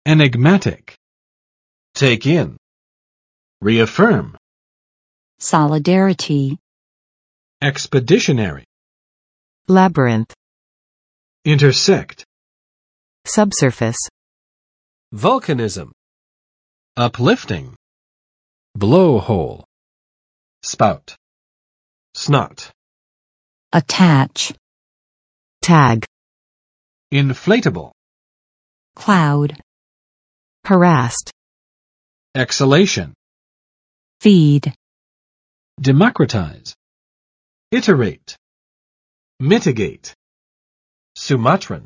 enigmatic, take in, reaffirm, solidarity, expeditionary, labyrinth, intersect, subsurface, volcanism, uplifting, blowhole, spout, snot, attach, tag, inflatable, cloud, harassed, exhalation, feed, democratize, iterate, mitigate, Sumatran.